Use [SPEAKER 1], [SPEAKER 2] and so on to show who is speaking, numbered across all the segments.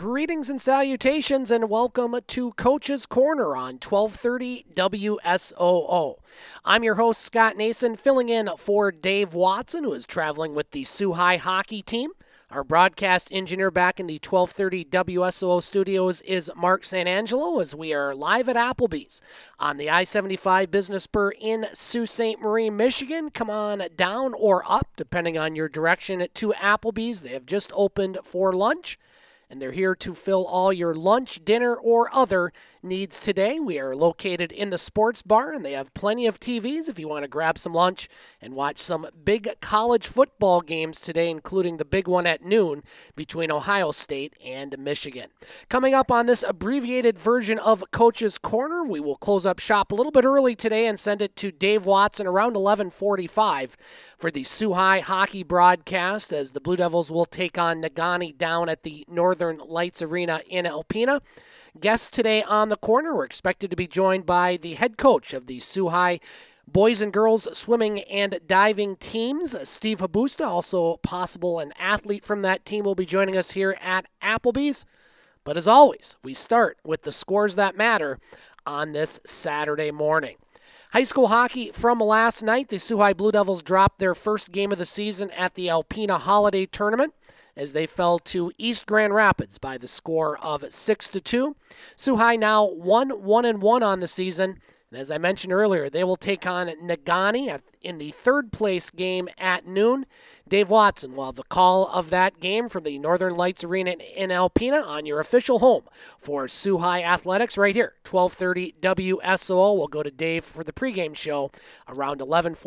[SPEAKER 1] Greetings and salutations, and welcome to Coach's Corner on 1230 WSOO. I'm your host, Scott Nason, filling in for Dave Watson, who is traveling with the Sioux High hockey team. Our broadcast engineer back in the 1230 WSOO studios is Mark Santangelo, as we are live at Applebee's on the I-75 Business Spur in Sault Ste. Marie, Michigan. Come on down or up, depending on your direction, to Applebee's. They have just opened for lunch, and they're here to fill all your lunch, dinner, or other needs today. We are located in the sports bar, and they have plenty of TVs if you want to grab some lunch and watch some big college football games today, including the big one at noon between Ohio State and Michigan. Coming up on this abbreviated version of Coach's Corner, we will close up shop a little bit early today and send it to Dave Watson around 11:45 for the Sioux High hockey broadcast, as the Blue Devils will take on Negaunee down at the Northern Lights Arena in Alpena. Guests today on the corner, we're expected to be joined by the head coach of the Sioux High boys and girls swimming and diving teams, Steve Habusta, also possible an athlete from that team, will be joining us here at Applebee's. But as always, we start with the scores that matter on this Saturday morning. High school hockey from last night, the Sioux High Blue Devils dropped their first game of the season at the Alpena Holiday Tournament as they fell to East Grand Rapids by the score of 6-2. Sioux High now 1-1-1 on the season. And as I mentioned earlier, they will take on Negaunee in the third place game at noon. Dave Watson will have the call of that game from the Northern Lights Arena in Alpena on your official home for Sioux High Athletics right here, 1230 WSOO. We'll go to Dave for the pregame show around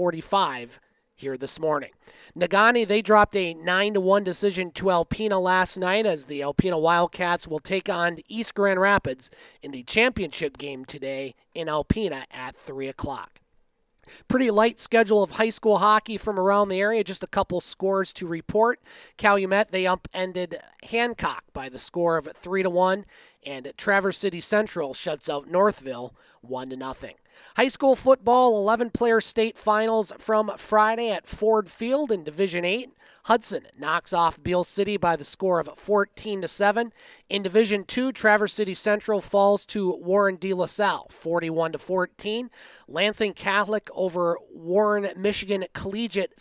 [SPEAKER 1] 11:45 here this morning. Negaunee, they dropped a 9-1 decision to Alpena last night, as the Alpena Wildcats will take on East Grand Rapids in the championship game today in Alpena at 3 o'clock. Pretty light schedule of high school hockey from around the area. Just a couple scores to report. Calumet, they upended Hancock by the score of 3-1, and Traverse City Central shuts out Northville 1-0. High school football, 11-player state finals from Friday at Ford Field in Division 8. Hudson knocks off Beale City by the score of 14-7. In Division 2, Traverse City Central falls to Warren De La Salle, 41-14. Lansing Catholic over Warren Michigan Collegiate,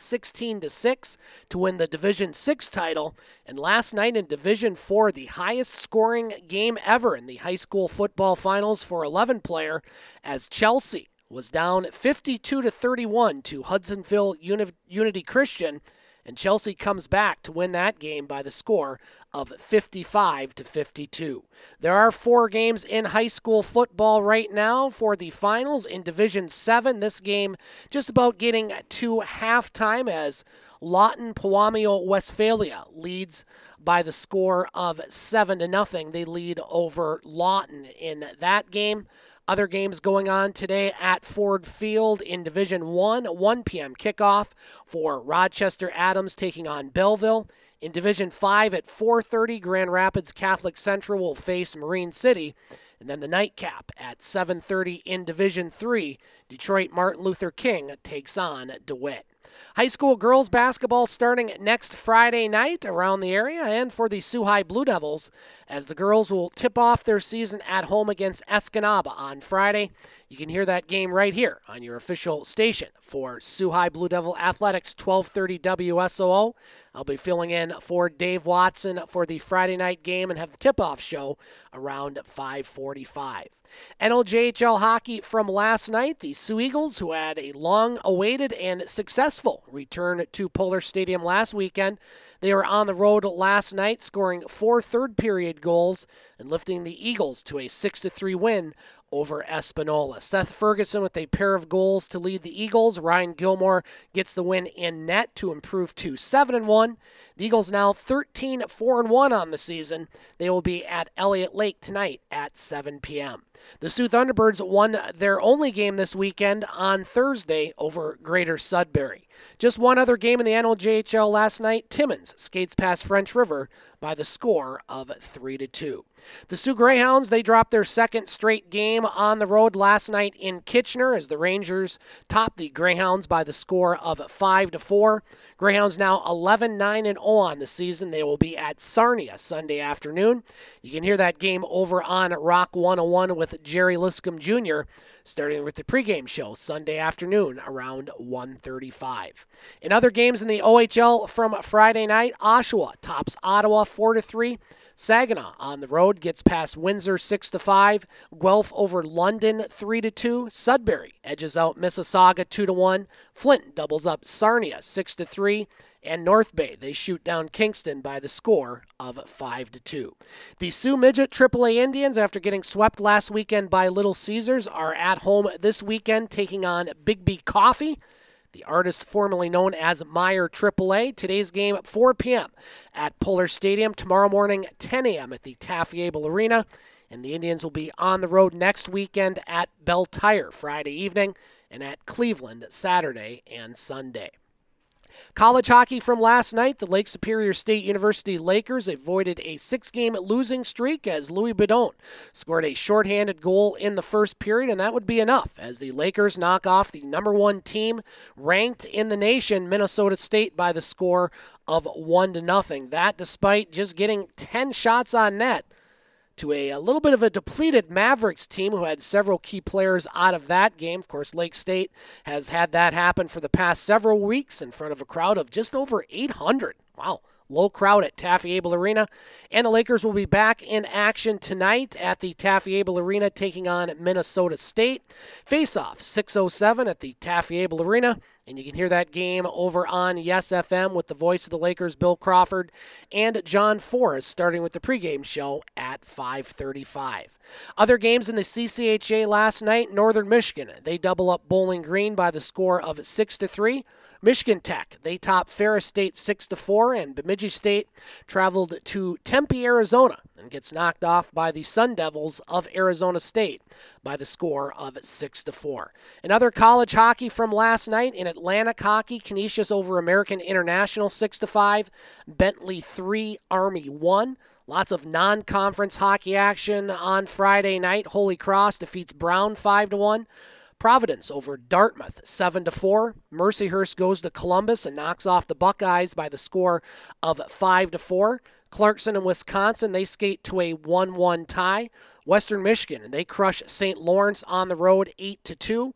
[SPEAKER 1] 16-6 to win the Division 6 title. And last night in Division 4, the highest scoring game ever in the high school football finals for 11-player, as Chelsea was down 52-31 to Hudsonville Unity Christian. And Chelsea comes back to win that game by the score of 55-52. There are 4 games in high school football right now for the finals. In Division 7, this game just about getting to halftime, as Lawton Pewamio Westphalia leads by the score of 7-0. They lead over Lawton in that game. Other games going on today at Ford Field in Division 1, 1 p.m. kickoff for Rochester Adams taking on Belleville. In Division 5 at 4:30, Grand Rapids Catholic Central will face Marine City. And then the nightcap at 7:30 in Division 3, Detroit Martin Luther King takes on DeWitt. High school girls basketball starting next Friday night around the area, and for the Sioux High Blue Devils, as the girls will tip off their season at home against Escanaba on Friday. You can hear that game right here on your official station for Sioux High Blue Devil Athletics, 1230 WSOO. I'll be filling in for Dave Watson for the Friday night game and have the tip-off show around 5:45. NLJHL hockey from last night. The Sioux Eagles, who had a long-awaited and successful return to Polar Stadium last weekend, they were on the road last night, scoring 4 third-period goals and lifting the Eagles to a 6-3 win over Espanola. Seth Ferguson with a pair of goals to lead the Eagles. Ryan Gilmore gets the win in net to improve to 7-1. The Eagles now 13-4-1 on the season. They will be at Elliott Lake tonight at 7 p.m. The Sioux Thunderbirds won their only game this weekend on Thursday over Greater Sudbury. Just one other game in the NOJHL last night. Timmins skates past French River by the score of 3-2. The Sioux Greyhounds, they dropped their second straight game on the road last night in Kitchener as the Rangers topped the Greyhounds by the score of 5-4. Greyhounds now 11-9-0 on the season. They will be at Sarnia Sunday afternoon. You can hear that game over on Rock 101 with Jerry Liscombe Jr., starting with the pregame show Sunday afternoon around 1:35. In other games in the OHL from Friday night, Oshawa tops Ottawa 4-3. Saginaw on the road gets past Windsor 6-5. Guelph over London 3-2. Sudbury edges out Mississauga 2-1. Flint doubles up Sarnia 6-3. And North Bay, they shoot down Kingston by the score of 5-2. The Sioux Midget AAA Indians, after getting swept last weekend by Little Caesars, are at home this weekend taking on Big B Coffee, the artist formerly known as Meyer AAA. Today's game at 4 p.m. at Puller Stadium. Tomorrow morning, 10 a.m. at the Taffy-Able Arena. And the Indians will be on the road next weekend at Bell Tire Friday evening and at Cleveland Saturday and Sunday. College hockey from last night, the Lake Superior State University Lakers avoided a 6-game losing streak as Louis Bedon scored a shorthanded goal in the first period, and that would be enough as the Lakers knock off the number one team ranked in the nation, Minnesota State, by the score of 1-0. That despite just getting 10 shots on net to a little bit of a depleted Mavericks team who had several key players out of that game. Of course, Lake State has had that happen for the past several weeks in front of a crowd of just over 800. Wow. Low crowd at Taffy-Able Arena. And the Lakers will be back in action tonight at the Taffy-Able Arena taking on Minnesota State. Face-off 6:07 at the Taffy-Able Arena. And you can hear that game over on Yes FM with the voice of the Lakers, Bill Crawford, and John Forrest, starting with the pregame show at 5:35. Other games in the CCHA last night, Northern Michigan, they double up Bowling Green by the score of 6-3. Michigan Tech, they top Ferris State 6-4, and Bemidji State traveled to Tempe, Arizona, and gets knocked off by the Sun Devils of Arizona State by the score of 6-4. In other college hockey from last night, in Atlantic hockey, Canisius over American International 6-5, Bentley 3, Army 1. Lots of non-conference hockey action on Friday night. Holy Cross defeats Brown 5-1. Providence over Dartmouth 7-4. Mercyhurst goes to Columbus and knocks off the Buckeyes by the score of 5-4. Clarkson and Wisconsin, they skate to a 1-1 tie. Western Michigan, they crush St. Lawrence on the road 8-2.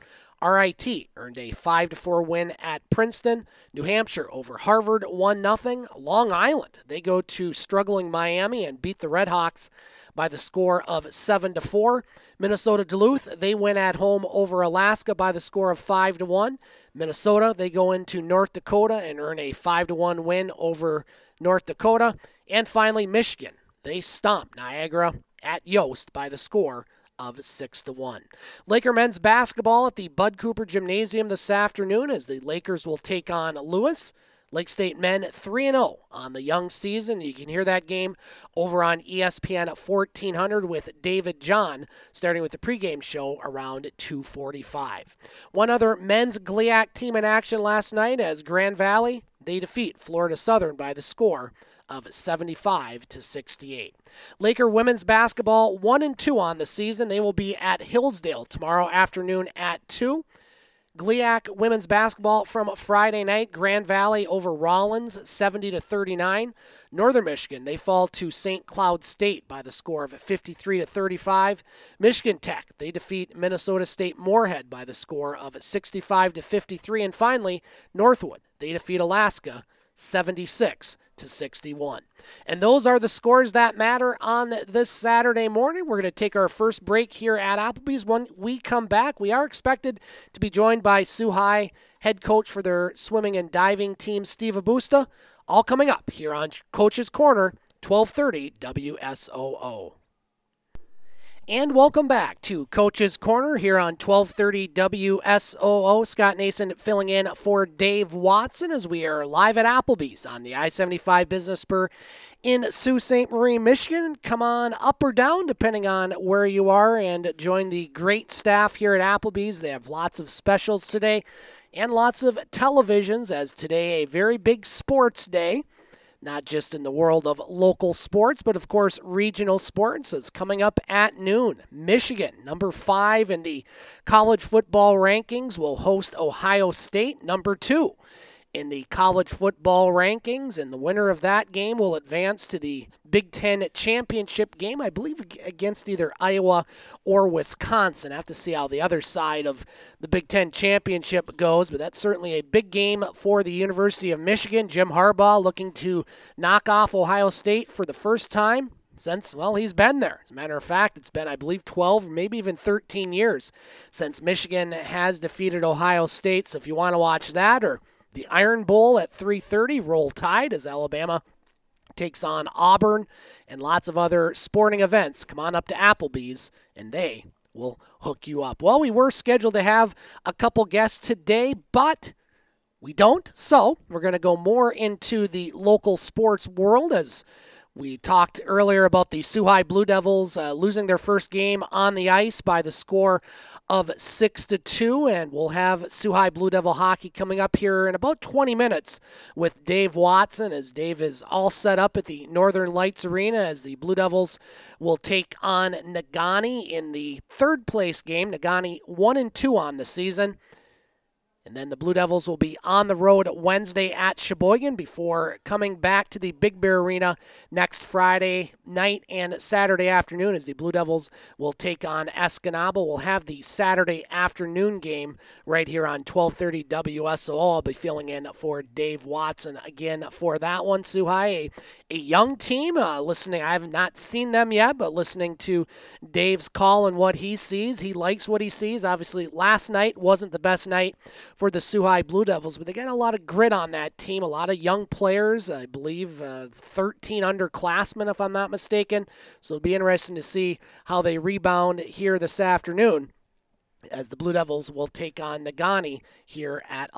[SPEAKER 1] RIT earned a 5-4 win at Princeton. New Hampshire over Harvard 1-0. Long Island, they go to struggling Miami and beat the Redhawks by the score of 7-4. Minnesota Duluth, they win at home over Alaska by the score of 5-1. Minnesota, they go into North Dakota and earn a 5-1 win over North Dakota. And finally, Michigan, they stomp Niagara at Yost by the score of 6-1. Laker men's basketball at the Bud Cooper Gymnasium this afternoon as the Lakers will take on Lewis. Lake State men 3-0 on the young season. You can hear that game over on ESPN at 1400 with David John, starting with the pregame show around 2:45. One other men's GLIAC team in action last night as Grand Valley, they defeat Florida Southern by the score of 75-68. Laker women's basketball 1-2 on the season. They will be at Hillsdale tomorrow afternoon at 2. GLIAC women's basketball from Friday night, Grand Valley over Rollins 70-39. Northern Michigan, they fall to St. Cloud State by the score of 53-35. Michigan Tech, they defeat Minnesota State Moorhead by the score of 65-53. And finally, Northwood, they defeat Alaska 76-61. And those are the scores that matter on this Saturday morning. We're going to take our first break here at Applebee's. When we come back, we are expected to be joined by Sioux High head coach for their swimming and diving team, Steve Abusta. All coming up here on Coach's Corner, 1230 WSOO. And welcome back to Coach's Corner here on 1230 WSOO. Scott Nason filling in for Dave Watson as we are live at Applebee's on the I-75 Business Spur in Sault Ste. Marie, Michigan. Come on up or down depending on where you are and join the great staff here at Applebee's. They have lots of specials today and lots of televisions, as today a very big sports day. Not just in the world of local sports, but of course regional sports is coming up at noon. Michigan, number 5 in the college football rankings, will host Ohio State, number 2 in the college football rankings, and the winner of that game will advance to the Big Ten championship game, I believe against either Iowa or Wisconsin. I have to see how the other side of the Big Ten championship goes, but that's certainly a big game for the University of Michigan. Jim Harbaugh looking to knock off Ohio State for the first time since, well, he's been there. As a matter of fact, it's been, I believe, 12, maybe even 13 years since Michigan has defeated Ohio State. So if you want to watch that, or the Iron Bowl at 3:30, Roll Tide as Alabama takes on Auburn, and lots of other sporting events, come on up to Applebee's, and they will hook you up. Well, we were scheduled to have a couple guests today, but we don't. So we're going to go more into the local sports world, as we talked earlier about the Soo High Blue Devils losing their first game on the ice by the score of 6-2, and we'll have Soo High Blue Devil hockey coming up here in about 20 minutes with Dave Watson, as Dave is all set up at the Northern Lights Arena as the Blue Devils will take on Negaunee in the third place game. Negaunee 1-2 on the season. And then the Blue Devils will be on the road Wednesday at Sheboygan before coming back to the Big Bear Arena next Friday night and Saturday afternoon, as the Blue Devils will take on Escanaba. We'll have the Saturday afternoon game right here on 1230 WSOO. I'll be filling in for Dave Watson again for that one. Soo High, a young team. Listening, I have not seen them yet, but listening to Dave's call and what he sees, he likes what he sees. Obviously, last night wasn't the best night for the Soo High Blue Devils, but they got a lot of grit on that team, a lot of young players, I believe 13 underclassmen if I'm not mistaken, so it'll be interesting to see how they rebound here this afternoon as the Blue Devils will take on Negaunee here at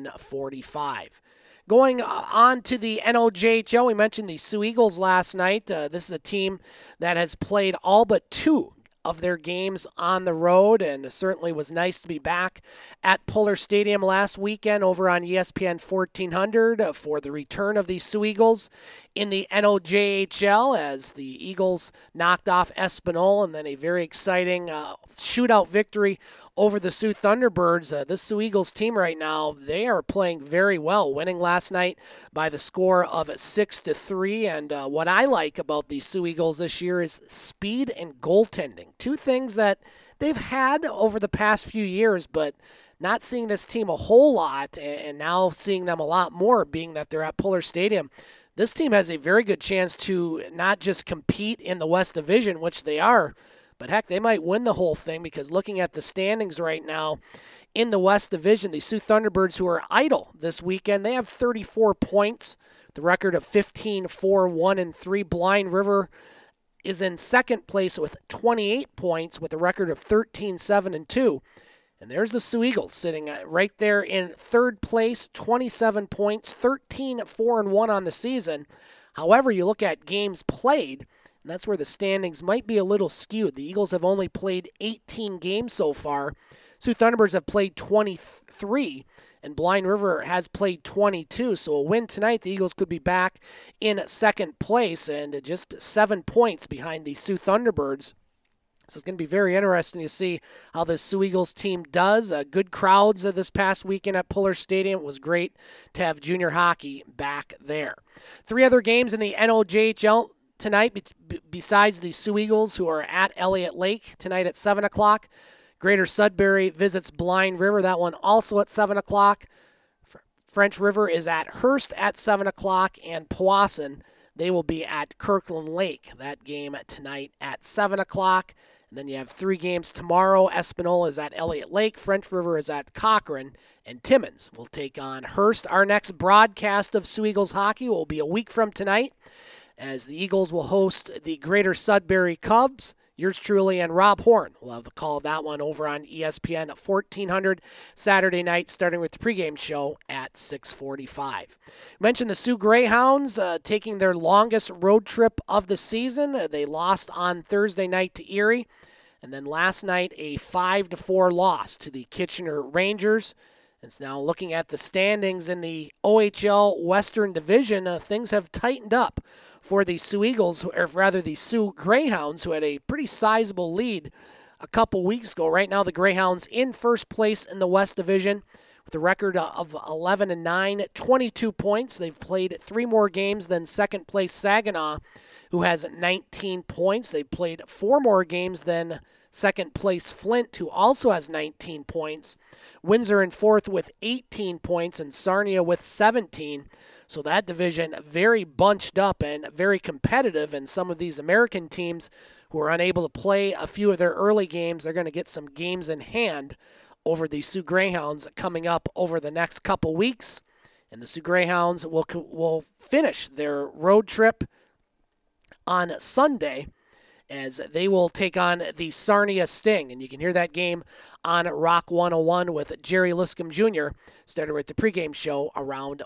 [SPEAKER 1] 11:45. Going on to the NOJHL, we mentioned the Sioux Eagles last night. This is a team that has played all but 2 of their games on the road, and it certainly was nice to be back at Puller Stadium last weekend over on ESPN 1400 for the return of the Sioux Eagles in the NOJHL, as the Eagles knocked off Espanola, and then a very exciting shootout victory over the Sioux Thunderbirds. This Sioux Eagles team right now, they are playing very well, winning last night by the score of 6-3. And what I like about the Sioux Eagles this year is speed and goaltending. 2 things that they've had over the past few years, but not seeing this team a whole lot, and now seeing them a lot more, being that they're at Puller Stadium. This team has a very good chance to not just compete in the West Division, which they are, but heck, they might win the whole thing, because looking at the standings right now in the West Division, the Sioux Thunderbirds, who are idle this weekend, they have 34 points, the record of 15-4-1-3. Blind River is in second place with 28 points with a record of 13-7-2. And there's the Sioux Eagles sitting right there in third place, 27 points, 13-4-1 on the season. However, you look at games played, and that's where the standings might be a little skewed. The Eagles have only played 18 games so far. Sioux Thunderbirds have played 23, and Blind River has played 22. So a win tonight, the Eagles could be back in second place and just 7 points behind the Sioux Thunderbirds. So it's going to be very interesting to see how the Sioux Eagles team does. Good crowds this past weekend at Puller Stadium. It was great to have junior hockey back there. 3 other games in the NOJHL tonight besides the Sioux Eagles, who are at Elliott Lake tonight at 7 o'clock. Greater Sudbury visits Blind River. That one also at 7 o'clock. French River is at Hearst at 7 o'clock. And Powassan, they will be at Kirkland Lake. That game tonight at 7 o'clock. And then you have 3 games tomorrow. Espanola is at Elliott Lake. French River is at Cochrane. And Timmins will take on Hearst. Our next broadcast of Sioux Eagles hockey will be a week from tonight, as the Eagles will host the Greater Sudbury Cubs. Yours truly and Rob Horn will have the call of that one over on ESPN at 1400 Saturday night, starting with the pregame show at 6:45. Mentioned the Sioux Greyhounds taking their longest road trip of the season. They lost on Thursday night to Erie, and then last night a 5-4 loss to the Kitchener Rangers. It's now looking at the standings in the OHL Western Division. Things have tightened up for the Sioux Eagles, or rather the Sioux Greyhounds, who had a pretty sizable lead a couple weeks ago. Right now, the Greyhounds in first place in the West Division with a record of 11-9, 22 points. They've played 3 more games than second place Saginaw, who has 19 points. They've played 4 more games than second place Flint, who also has 19 points. Windsor in fourth with 18 points, and Sarnia with 17. So that division very bunched up and very competitive, and some of these American teams who are unable to play a few of their early games, they're going to get some games in hand over the Sioux Greyhounds coming up over the next couple weeks. And the Sioux Greyhounds will finish their road trip on Sunday, as they will take on the Sarnia Sting. And you can hear that game on Rock 101 with Jerry Liscombe Jr. starting with the pregame show around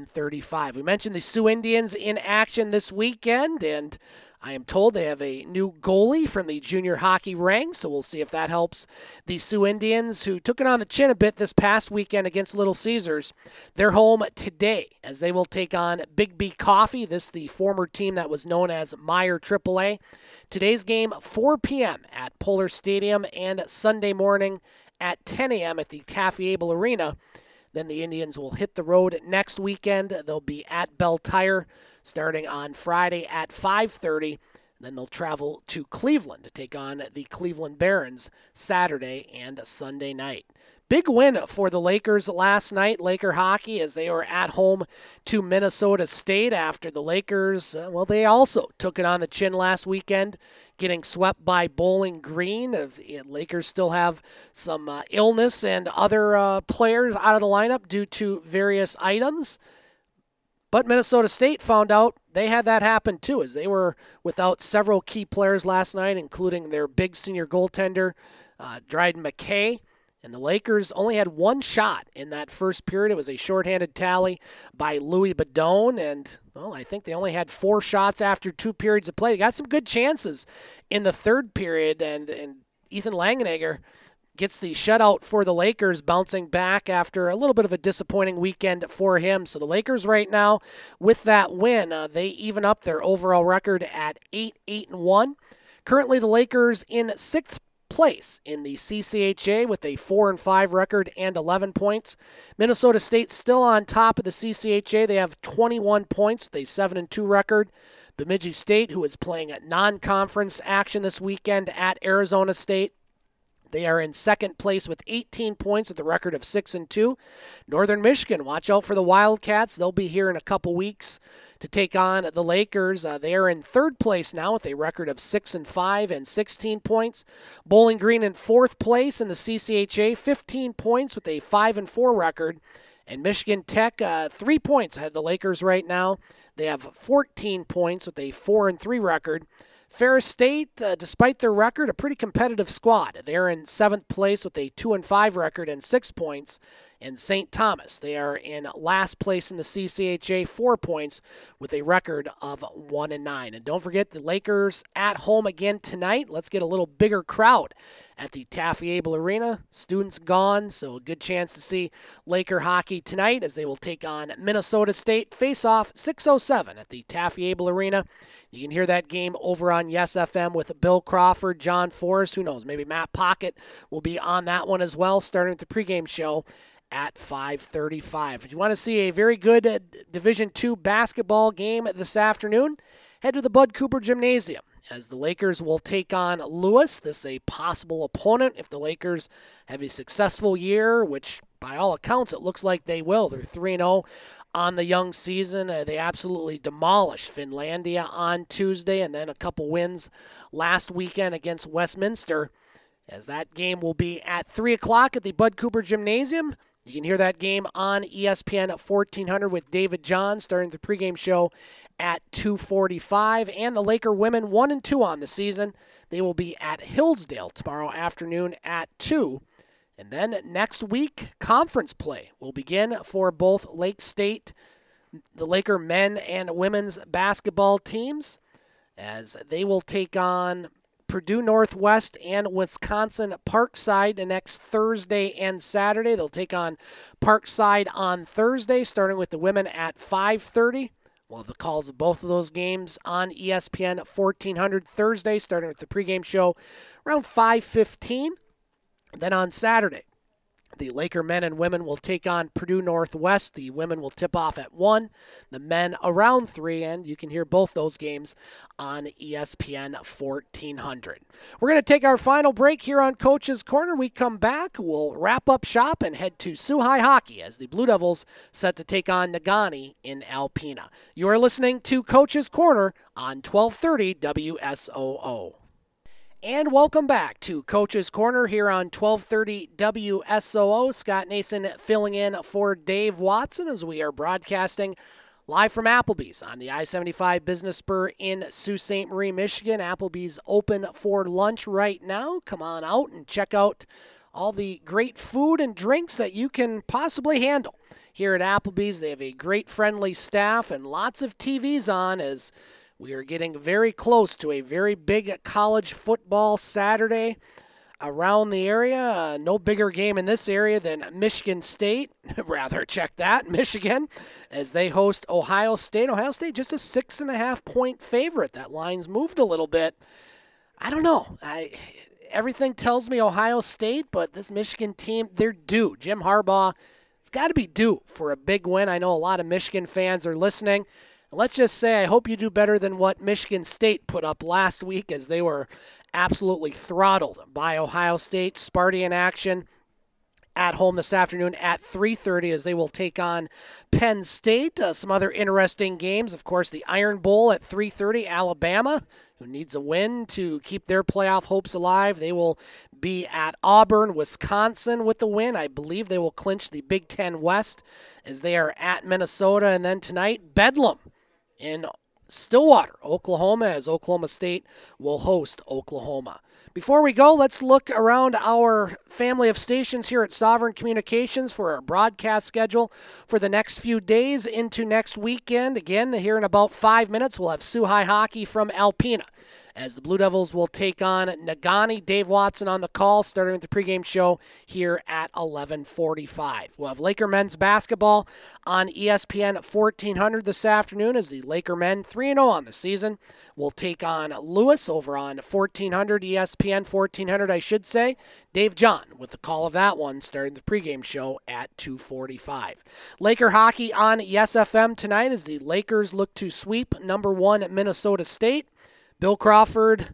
[SPEAKER 1] 1:35. We mentioned the Sioux Indians in action this weekend, and I am told they have a new goalie from the junior hockey ranks, so we'll see if that helps the Sioux Indians, who took it on the chin a bit this past weekend against Little Caesars. They're home today as they will take on Big B Coffee, the former team that was known as Meyer AAA. Today's game, 4 p.m. at Polar Stadium, and Sunday morning at 10 a.m. at the Taffy Abel Arena. Then the Indians will hit the road next weekend. They'll be at Bell Tire starting on Friday at 5:30. Then they'll travel to Cleveland to take on the Cleveland Barons Saturday and Sunday night. Big win for the Lakers last night, Laker hockey, as they were at home to Minnesota State after the Lakers, they also took it on the chin last weekend, getting swept by Bowling Green. Lakers still have some illness and other players out of the lineup due to various items. But Minnesota State found out they had that happen too, as they were without several key players last night, including their big senior goaltender, Dryden McKay. And the Lakers only had one shot in that first period. It was a shorthanded tally by Louis Badone, and I think they only had 4 shots after 2 periods of play. They got some good chances in the third period, and Ethan Langenegger gets the shutout for the Lakers, bouncing back after a little bit of a disappointing weekend for him. So the Lakers right now, with that win, they even up their overall record at 8-1. Currently, the Lakers in 6th place in the CCHA with a 4-5 record and 11 points. Minnesota State still on top of the CCHA. They have 21 points with a 7-2 record. Bemidji State, who is playing non-conference action this weekend at Arizona State, they are in second place with 18 points with a record of 6-2. Northern Michigan, watch out for the Wildcats. They'll be here in a couple weeks to take on the Lakers. They are in third place now with a record of 6-5 and 16 points. Bowling Green in fourth place in the CCHA, 15 points with a 5-4 record. And Michigan Tech, 3 points ahead of the Lakers right now. They have 14 points with a 4-3 record. Ferris State, despite their record, a pretty competitive squad. They're in 7th place with a 2-5 record and 6 points. And St. Thomas, they are in last place in the CCHA, 4 points with a record of 1-9. And don't forget the Lakers at home again tonight. Let's get a little bigger crowd at the Taffy Abel Arena. Students gone, so a good chance to see Laker hockey tonight as they will take on Minnesota State. Face-off 6:07 at the Taffy Abel Arena. You can hear that game over on Yes FM with Bill Crawford, John Forrest. Who knows, maybe Matt Pocket will be on that one as well, starting with the pregame show at 5:35. If you want to see a very good Division II basketball game this afternoon, head to the Bud Cooper Gymnasium as the Lakers will take on Lewis. This is a possible opponent if the Lakers have a successful year, which by all accounts it looks like they will. They're 3-0 on the young season. They absolutely demolished Finlandia on Tuesday, and then a couple wins last weekend against Westminster. As that game will be at 3 o'clock at the Bud Cooper Gymnasium. You can hear that game on ESPN 1400 with David John starting the pregame show at 2:45. And the Laker women 1-2 on the season. They will be at Hillsdale tomorrow afternoon at 2. And then next week, conference play will begin for both Lake State, the Laker men and women's basketball teams, as they will take on Purdue Northwest and Wisconsin Parkside next Thursday and Saturday. They'll take on Parkside on Thursday, starting with the women at 5:30. We'll have the calls of both of those games on ESPN 1400 Thursday, starting with the pregame show around 5:15. Then on Saturday, the Laker men and women will take on Purdue Northwest. The women will tip off at 1, the men around 3, and you can hear both those games on ESPN 1400. We're going to take our final break here on Coach's Corner. We come back, we'll wrap up shop and head to Sioux High Hockey as the Blue Devils set to take on Negaunee in Alpena. You are listening to Coach's Corner on 1230 WSOO. And welcome back to Coach's Corner here on 1230 WSOO. Scott Nason filling in for Dave Watson as we are broadcasting live from Applebee's on the I-75 Business Spur in Sault Ste. Marie, Michigan. Applebee's open for lunch right now. Come on out and check out all the great food and drinks that you can possibly handle. Here at Applebee's, they have a great friendly staff and lots of TVs on as we are getting very close to a very big college football Saturday around the area. No bigger game in this area than Michigan State. Rather, check that, Michigan, as they host Ohio State. Ohio State just a 6.5-point favorite. That line's moved a little bit. I don't know. Everything tells me Ohio State, but this Michigan team, they're due. Jim Harbaugh, it's got to be due for a big win. I know a lot of Michigan fans are listening. Let's just say I hope you do better than what Michigan State put up last week as they were absolutely throttled by Ohio State. Sparty in action at home this afternoon at 3:30 as they will take on Penn State. Some other interesting games, of course, the Iron Bowl at 3:30. Alabama, who needs a win to keep their playoff hopes alive. They will be at Auburn, Wisconsin with the win. I believe they will clinch the Big Ten West as they are at Minnesota. And then tonight, Bedlam in Stillwater, Oklahoma, as Oklahoma State will host Oklahoma. Before we go, let's look around our family of stations here at Sovereign Communications for our broadcast schedule for the next few days into next weekend. Again, here in about 5 minutes, we'll have Sioux High Hockey from Alpena, as the Blue Devils will take on Negaunee. Dave Watson on the call, starting with the pregame show here at 11:45. We'll have Laker men's basketball on ESPN 1400 this afternoon as the Laker men 3-0 on the season will take on Lewis over on 1400, ESPN 1400, I should say. Dave John with the call of that one, starting the pregame show at 2:45. Laker hockey on YesFM tonight as the Lakers look to sweep number 1 Minnesota State. Bill Crawford,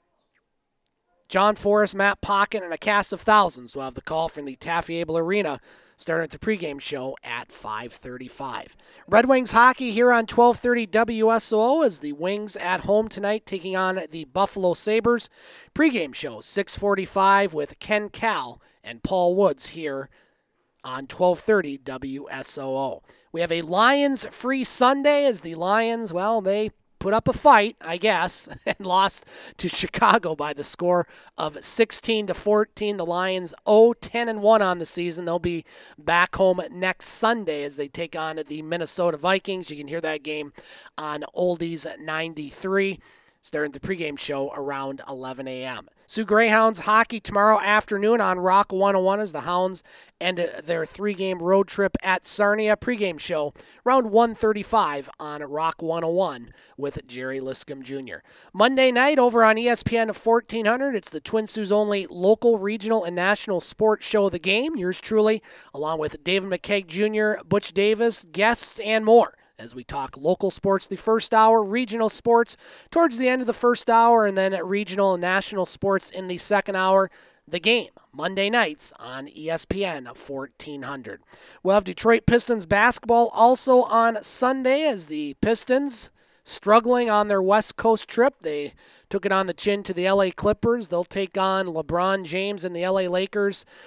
[SPEAKER 1] John Forrest, Matt Pocket, and a cast of thousands will have the call from the Taffy Able Arena starting at the pregame show at 5:35. Red Wings hockey here on 1230 WSOO as the Wings at home tonight taking on the Buffalo Sabres. Pregame show 6:45 with Ken Cal and Paul Woods here on 1230 WSOO. We have a Lions-free Sunday as the Lions, well, they put up a fight, I guess, and lost to Chicago by the score of 16-14. The Lions 0-10-1 on the season. They'll be back home next Sunday as they take on the Minnesota Vikings. You can hear that game on Oldies 93. Starting the pregame show around 11 a.m. Sioux Greyhounds hockey tomorrow afternoon on Rock 101 as the Hounds end their 3-game road trip at Sarnia. Pregame show around 1:35 on Rock 101 with Jerry Liscombe Jr. Monday night over on ESPN 1400, it's the Twin Sault's only local, regional, and national sports show of the game. Yours truly, along with David McKeag Jr., Butch Davis, guests, and more, as we talk local sports the first hour, regional sports towards the end of the first hour, and then regional and national sports in the second hour. The game, Monday nights on ESPN 1400. We'll have Detroit Pistons basketball also on Sunday as the Pistons struggling on their West Coast trip. They took it on the chin to the LA Clippers. They'll take on LeBron James and the LA Lakers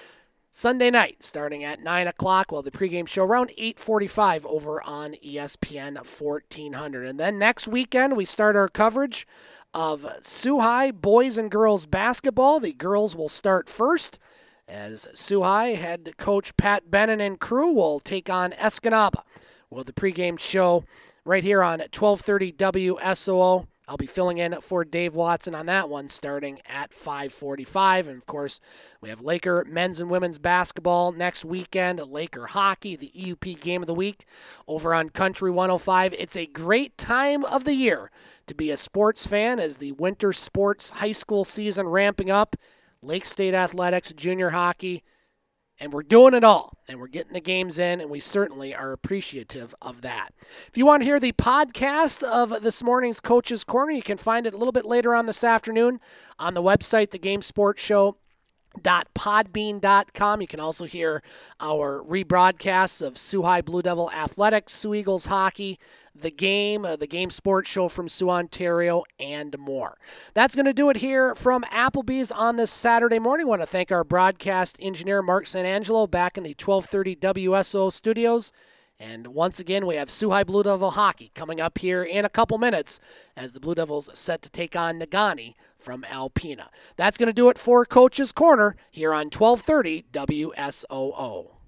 [SPEAKER 1] Sunday night, starting at 9 o'clock, the pregame show around 8:45 over on ESPN 1400. And then next weekend, we start our coverage of Soo High boys and girls basketball. The girls will start first, as Soo High head coach Pat Bennon and crew will take on Escanaba. The pregame show right here on 1230 WSOO. I'll be filling in for Dave Watson on that one starting at 5:45. And, of course, we have Laker men's and women's basketball next weekend, Laker hockey, the EUP game of the week over on Country 105. It's a great time of the year to be a sports fan as the winter sports high school season ramping up, Lake State Athletics, junior hockey, and we're doing it all, and we're getting the games in, and we certainly are appreciative of that. If you want to hear the podcast of this morning's Coach's Corner, you can find it a little bit later on this afternoon on the website, thegamesportshow.podbean.com. You can also hear our rebroadcasts of Soo High Blue Devil Athletics, Sioux Eagles Hockey, the Game Sports Show from Sioux, Ontario, and more. That's going to do it here from Applebee's on this Saturday morning. I want to thank our broadcast engineer, Mark Sanangelo, back in the 1230 WSO studios. And once again, we have Soo High Blue Devil Hockey coming up here in a couple minutes as the Blue Devils set to take on Negaunee from Alpena. That's going to do it for Coach's Corner here on 1230 WSOO.